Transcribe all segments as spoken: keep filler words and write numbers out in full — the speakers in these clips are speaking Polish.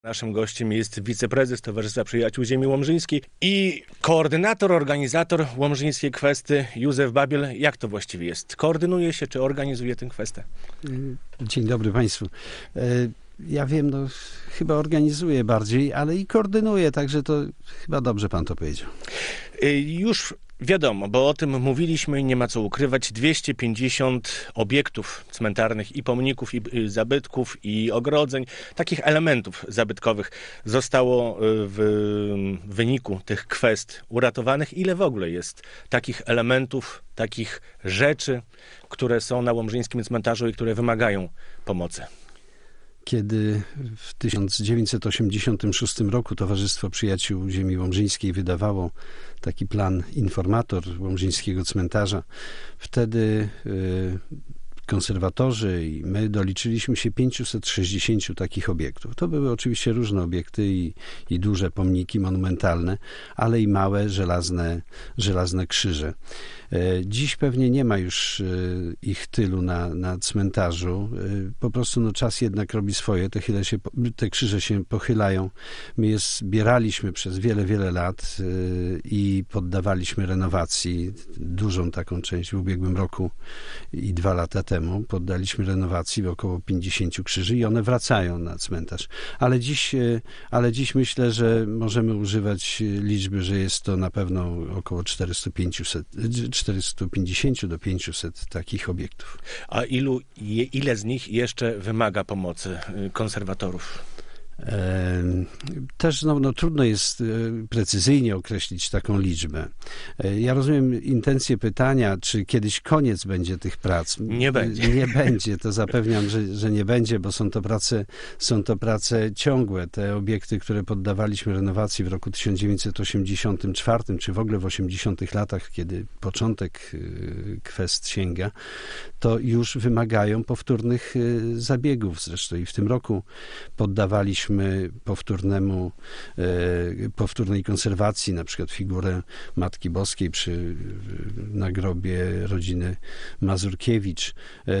Naszym gościem jest wiceprezes Towarzystwa Przyjaciół Ziemi Łomżyńskiej i koordynator, organizator Łomżyńskiej Kwesty Józef Babiel. Jak to właściwie jest? Koordynuje się czy organizuje tę kwestę? Dzień dobry Państwu. Ja wiem, no chyba organizuję bardziej, ale i koordynuję, także to chyba dobrze Pan to powiedział. Już wiadomo, bo o tym mówiliśmy i nie ma co ukrywać. dwieście pięćdziesiąt obiektów cmentarnych i pomników, i zabytków, i ogrodzeń, takich elementów zabytkowych zostało w wyniku tych kwest uratowanych. Ile w ogóle jest takich elementów, takich rzeczy, które są na łomżyńskim cmentarzu i które wymagają pomocy? Kiedy w tysiąc dziewięćset osiemdziesiątym szóstym roku Towarzystwo Przyjaciół Ziemi Łomżyńskiej wydawało taki plan informator Łomżyńskiego Cmentarza, wtedy y, konserwatorzy i my doliczyliśmy się pięćset sześćdziesiąt takich obiektów. To były oczywiście różne obiekty i, i duże pomniki monumentalne, ale i małe, żelazne, żelazne krzyże. Dziś pewnie nie ma już ich tylu na, na cmentarzu. Po prostu no, czas jednak robi swoje. Te, chyle się, te krzyże się pochylają. My je zbieraliśmy przez wiele, wiele lat i poddawaliśmy renowacji. Dużą taką część w ubiegłym roku i dwa lata temu poddaliśmy renowacji w około pięćdziesięciu krzyży i one wracają na cmentarz. Ale dziś, ale dziś myślę, że możemy używać liczby, że jest to na pewno około czterysta pięćdziesiąt do pięciuset takich obiektów. A ilu, ile z nich jeszcze wymaga pomocy konserwatorów? Też no, no, trudno jest precyzyjnie określić taką liczbę. Ja rozumiem intencję pytania, czy kiedyś koniec będzie tych prac. Nie będzie. Nie będzie, to zapewniam, że, że nie będzie, bo są to prace, są to prace ciągłe. Te obiekty, które poddawaliśmy renowacji w roku tysiąc dziewięćset osiemdziesiątym czwartym, czy w ogóle w osiemdziesiątych latach, kiedy początek kwest sięga, to już wymagają powtórnych zabiegów. Zresztą i w tym roku poddawaliśmy powtórnemu, powtórnej konserwacji, na przykład figurę Matki Boskiej przy nagrobie rodziny Mazurkiewicz.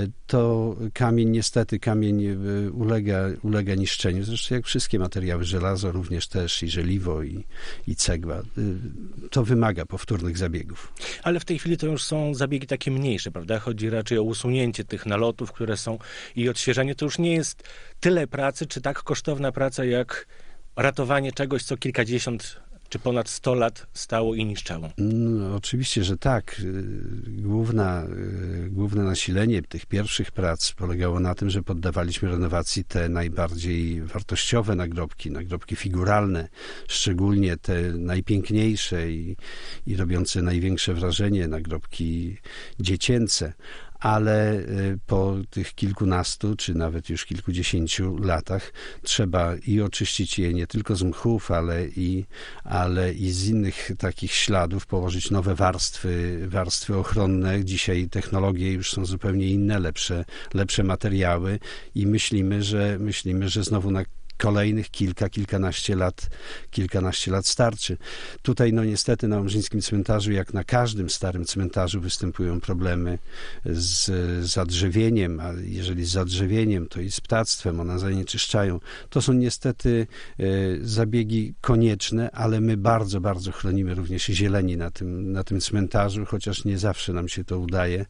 To kamień, niestety kamień ulega, ulega niszczeniu. Zresztą jak wszystkie materiały, żelazo również też i żeliwo i, i cegła. To wymaga powtórnych zabiegów. Ale w tej chwili to już są zabiegi takie mniejsze, prawda? Chodzi raczej o usunięcie tych nalotów, które są i odświeżenie. To już nie jest tyle pracy, czy tak kosztowna praca, jak ratowanie czegoś, co kilkadziesiąt czy ponad sto lat stało i niszczało. No, oczywiście, że tak. Główna, główne nasilenie tych pierwszych prac polegało na tym, że poddawaliśmy renowacji te najbardziej wartościowe nagrobki, nagrobki figuralne, szczególnie te najpiękniejsze i, i robiące największe wrażenie, nagrobki dziecięce. Ale po tych kilkunastu, czy nawet już kilkudziesięciu latach trzeba i oczyścić je nie tylko z mchów, ale i, ale i z innych takich śladów, położyć nowe warstwy, warstwy ochronne. Dzisiaj technologie już są zupełnie inne, lepsze, lepsze materiały i myślimy, że myślimy, że znowu na kolejnych kilka, kilkanaście lat, kilkanaście lat starczy. Tutaj no niestety na Łomżyńskim Cmentarzu, jak na każdym starym cmentarzu, występują problemy z zadrzewieniem, a jeżeli z zadrzewieniem, to i z ptactwem, one zanieczyszczają. To są niestety e, zabiegi konieczne, ale my bardzo, bardzo chronimy również zieleni na tym, na tym cmentarzu, chociaż nie zawsze nam się to udaje,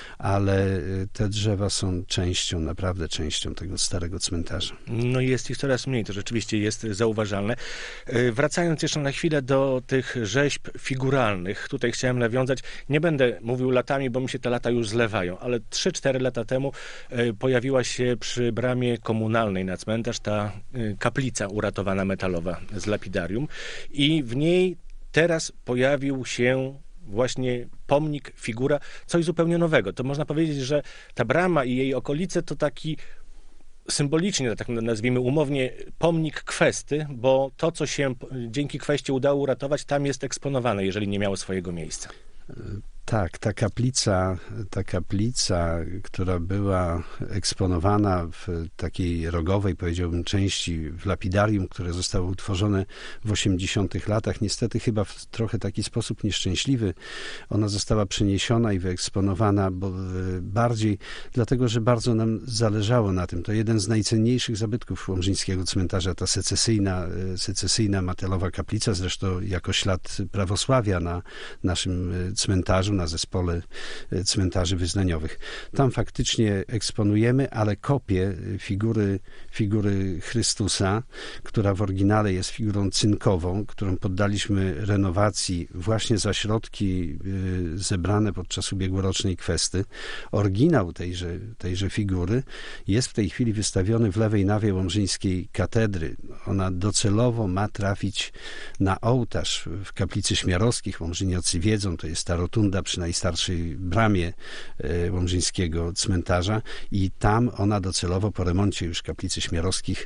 ale te drzewa są częścią, naprawdę częścią tego starego cmentarza. No jest ich coraz mniej, to rzeczywiście jest zauważalne. Wracając jeszcze na chwilę do tych rzeźb figuralnych, tutaj chciałem nawiązać, nie będę mówił latami, bo mi się te lata już zlewają, ale trzy cztery lata temu pojawiła się przy bramie komunalnej na cmentarz ta kaplica uratowana metalowa z lapidarium i w niej teraz pojawił się właśnie pomnik, figura, coś zupełnie nowego. To można powiedzieć, że ta brama i jej okolice to taki symbolicznie, tak nazwijmy umownie, pomnik kwesty, bo to, co się dzięki kwestii udało uratować, tam jest eksponowane, jeżeli nie miało swojego miejsca. Tak, ta kaplica, ta kaplica, która była eksponowana w takiej rogowej, powiedziałbym, części w lapidarium, które zostało utworzone w osiemdziesiątych latach, niestety chyba w trochę taki sposób nieszczęśliwy, ona została przeniesiona i wyeksponowana bo bardziej dlatego, że bardzo nam zależało na tym. To jeden z najcenniejszych zabytków łomżyńskiego cmentarza, ta secesyjna, secesyjna matelowa kaplica, zresztą jako ślad prawosławia na naszym cmentarzu, na zespole cmentarzy wyznaniowych. Tam faktycznie eksponujemy, ale kopię figury, figury Chrystusa, która w oryginale jest figurą cynkową, którą poddaliśmy renowacji właśnie za środki zebrane podczas ubiegłorocznej kwesty. Oryginał tejże, tejże figury jest w tej chwili wystawiony w lewej nawie łomżyńskiej katedry. Ona docelowo ma trafić na ołtarz w kaplicy Śmiarowskich. Łomżyniacy wiedzą, to jest ta rotunda przy najstarszej bramie łomżyńskiego cmentarza i tam ona docelowo po remoncie już kaplicy Śmiarowskich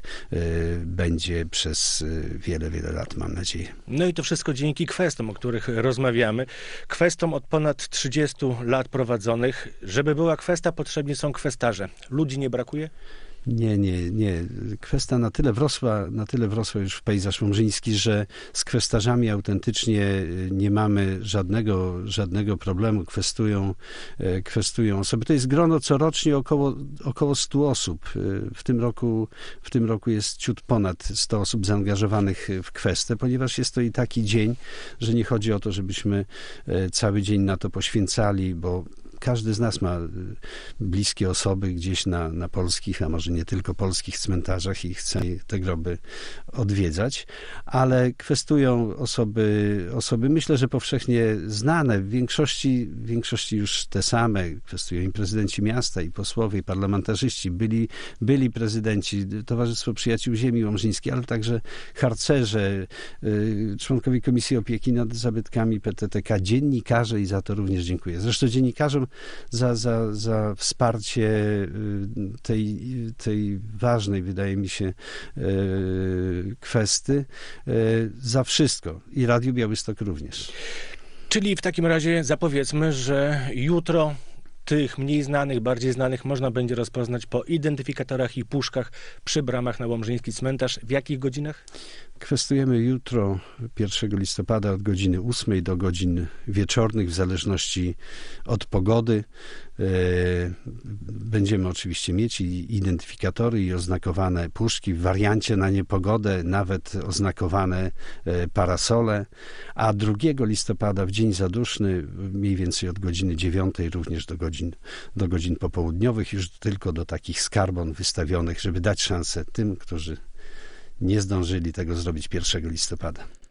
będzie przez wiele, wiele lat, mam nadzieję. No i to wszystko dzięki kwestom, o których rozmawiamy. Kwestom od ponad trzydziestu lat prowadzonych. Żeby była kwesta, potrzebni są kwestarze. Ludzi nie brakuje? Nie, nie, nie. Kwesta na tyle wrosła, na tyle wrosła już w pejzaż łomżyński, że z kwestarzami autentycznie nie mamy żadnego, żadnego problemu. Kwestują, kwestują osoby. To jest grono corocznie około, około stu osób. W tym roku, w tym roku jest ciut ponad sto osób zaangażowanych w kwestę, ponieważ jest to i taki dzień, że nie chodzi o to, żebyśmy cały dzień na to poświęcali, bo każdy z nas ma bliskie osoby gdzieś na, na polskich, a może nie tylko polskich cmentarzach i chce te groby odwiedzać, ale kwestują osoby, osoby myślę, że powszechnie znane, w większości, w większości już te same, kwestują i prezydenci miasta, i posłowie, i parlamentarzyści, byli, byli prezydenci, Towarzystwo Przyjaciół Ziemi Łomżyńskiej, ale także harcerze, członkowie Komisji Opieki nad Zabytkami P T T K, dziennikarze i za to również dziękuję. Zresztą dziennikarzom Za, za, za wsparcie tej, tej ważnej, wydaje mi się, kwestii, za wszystko. I Radiu Białystok również. Czyli w takim razie zapowiedzmy, że jutro tych mniej znanych, bardziej znanych można będzie rozpoznać po identyfikatorach i puszkach przy bramach na łomżyński cmentarz. W jakich godzinach? Kwestujemy jutro, pierwszego listopada, od godziny ósmej do godzin wieczornych, w zależności od pogody. Będziemy oczywiście mieć i identyfikatory i oznakowane puszki, w wariancie na niepogodę nawet oznakowane parasole, a drugiego listopada, w dzień zaduszny, mniej więcej od godziny dziewiątej, również do godzin, do godzin popołudniowych, już tylko do takich skarbon wystawionych, żeby dać szansę tym, którzy nie zdążyli tego zrobić pierwszego listopada.